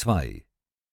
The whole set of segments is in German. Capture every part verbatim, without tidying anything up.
zwei.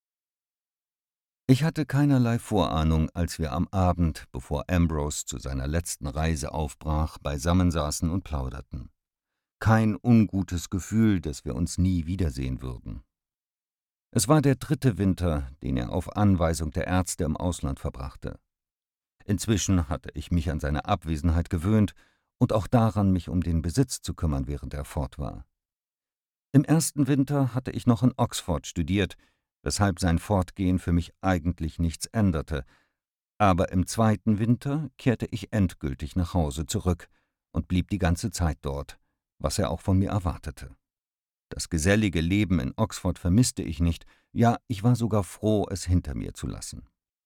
Ich hatte keinerlei Vorahnung, als wir am Abend, bevor Ambrose zu seiner letzten Reise aufbrach, beisammensaßen und plauderten. Kein ungutes Gefühl, dass wir uns nie wiedersehen würden. Es war der dritte Winter, den er auf Anweisung der Ärzte im Ausland verbrachte. Inzwischen hatte ich mich an seine Abwesenheit gewöhnt und auch daran, mich um den Besitz zu kümmern, während er fort war. Im ersten Winter hatte ich noch in Oxford studiert, weshalb sein Fortgehen für mich eigentlich nichts änderte, aber im zweiten Winter kehrte ich endgültig nach Hause zurück und blieb die ganze Zeit dort, was er auch von mir erwartete. Das gesellige Leben in Oxford vermisste ich nicht, ja, ich war sogar froh, es hinter mir zu lassen.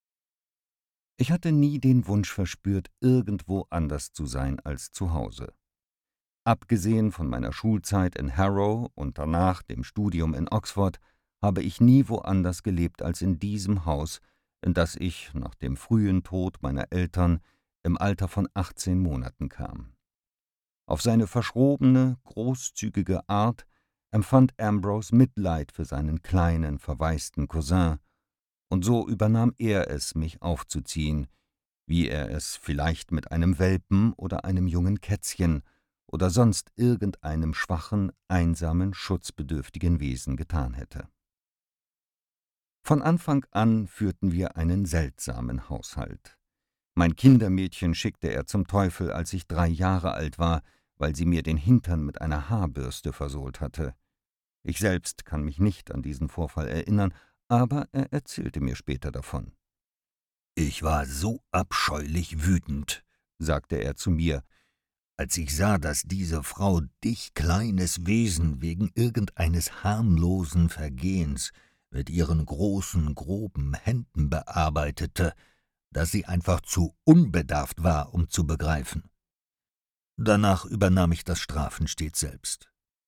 Ich hatte nie den Wunsch verspürt, irgendwo anders zu sein als zu Hause. Abgesehen von meiner Schulzeit in Harrow und danach dem Studium in Oxford habe ich nie woanders gelebt als in diesem Haus, in das ich nach dem frühen Tod meiner Eltern im Alter von achtzehn Monaten kam. Auf seine verschrobene, großzügige Art empfand Ambrose Mitleid für seinen kleinen, verwaisten Cousin, und so übernahm er es, mich aufzuziehen, wie er es vielleicht mit einem Welpen oder einem jungen Kätzchen oder sonst irgendeinem schwachen, einsamen, schutzbedürftigen Wesen getan hätte. Von Anfang an führten wir einen seltsamen Haushalt. Mein Kindermädchen schickte er zum Teufel, als ich drei Jahre alt war, weil sie mir den Hintern mit einer Haarbürste versohlt hatte. Ich selbst kann mich nicht an diesen Vorfall erinnern, aber er erzählte mir später davon. »Ich war so abscheulich wütend«, sagte er zu mir, »als ich sah, dass diese Frau dich, kleines Wesen, wegen irgendeines harmlosen Vergehens mit ihren großen, groben Händen bearbeitete, dass sie einfach zu unbedarft war, um zu begreifen. Danach übernahm ich das Strafen stets selbst.«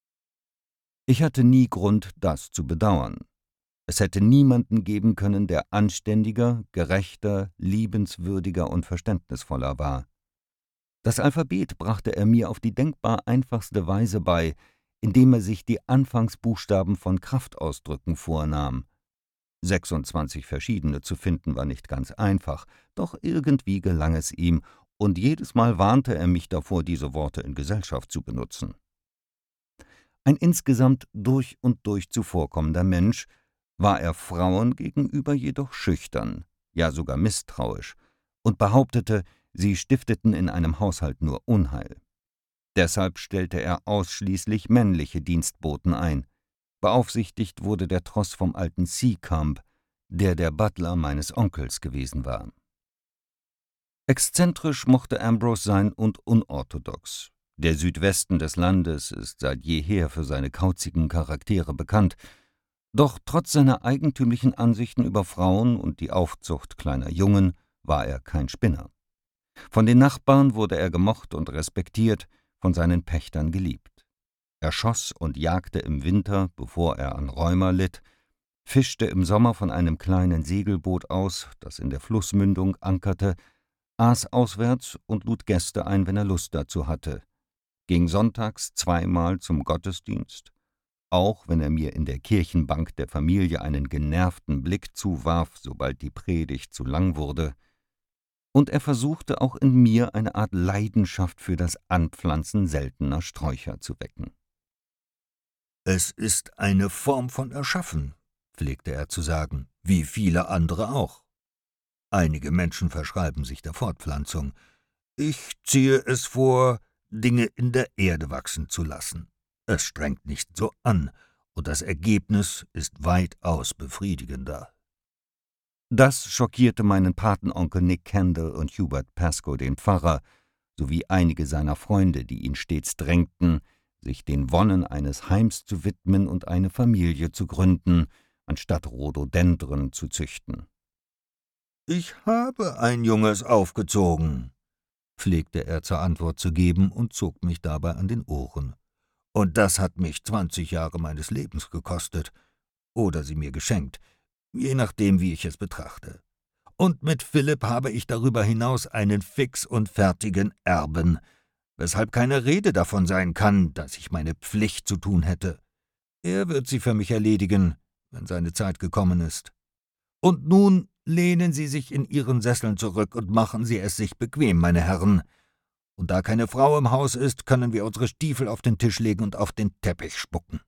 Ich hatte nie Grund, das zu bedauern. Es hätte niemanden geben können, der anständiger, gerechter, liebenswürdiger und verständnisvoller war. Das Alphabet brachte er mir auf die denkbar einfachste Weise bei, indem er sich die Anfangsbuchstaben von Kraftausdrücken vornahm. sechsundzwanzig verschiedene zu finden war nicht ganz einfach, doch irgendwie gelang es ihm, und jedes Mal warnte er mich davor, diese Worte in Gesellschaft zu benutzen. Ein insgesamt durch und durch zuvorkommender Mensch, war er Frauen gegenüber jedoch schüchtern, ja sogar misstrauisch, und behauptete, sie stifteten in einem Haushalt nur Unheil. Deshalb stellte er ausschließlich männliche Dienstboten ein. Beaufsichtigt wurde der Tross vom alten Seacombe, der der Butler meines Onkels gewesen war. Exzentrisch mochte Ambrose sein und unorthodox. Der Südwesten des Landes ist seit jeher für seine kauzigen Charaktere bekannt, doch trotz seiner eigentümlichen Ansichten über Frauen und die Aufzucht kleiner Jungen war er kein Spinner. Von den Nachbarn wurde er gemocht und respektiert, von seinen Pächtern geliebt. Er schoss und jagte im Winter, bevor er an Rheuma litt, fischte im Sommer von einem kleinen Segelboot aus, das in der Flussmündung ankerte, aß auswärts und lud Gäste ein, wenn er Lust dazu hatte, ging sonntags zweimal zum Gottesdienst, auch wenn er mir in der Kirchenbank der Familie einen genervten Blick zuwarf, sobald die Predigt zu lang wurde, und er versuchte auch in mir eine Art Leidenschaft für das Anpflanzen seltener Sträucher zu wecken. »Es ist eine Form von Erschaffen«, pflegte er zu sagen, »wie viele andere auch. Einige Menschen verschreiben sich der Fortpflanzung. Ich ziehe es vor, Dinge in der Erde wachsen zu lassen. Es strengt nicht so an, und das Ergebnis ist weitaus befriedigender.« Das schockierte meinen Patenonkel Nick Kendall und Hubert Pascoe, den Pfarrer, sowie einige seiner Freunde, die ihn stets drängten, sich den Wonnen eines Heims zu widmen und eine Familie zu gründen, anstatt Rhododendren zu züchten. »Ich habe ein Junges aufgezogen«, pflegte er zur Antwort zu geben und zog mich dabei an den Ohren. »Und das hat mich zwanzig Jahre meines Lebens gekostet, oder sie mir geschenkt, je nachdem, wie ich es betrachte. Und mit Philipp habe ich darüber hinaus einen fix und fertigen Erben, weshalb keine Rede davon sein kann, dass ich meine Pflicht zu tun hätte. Er wird sie für mich erledigen, wenn seine Zeit gekommen ist. Und nun lehnen Sie sich in Ihren Sesseln zurück und machen Sie es sich bequem, meine Herren. Und da keine Frau im Haus ist, können wir unsere Stiefel auf den Tisch legen und auf den Teppich spucken.«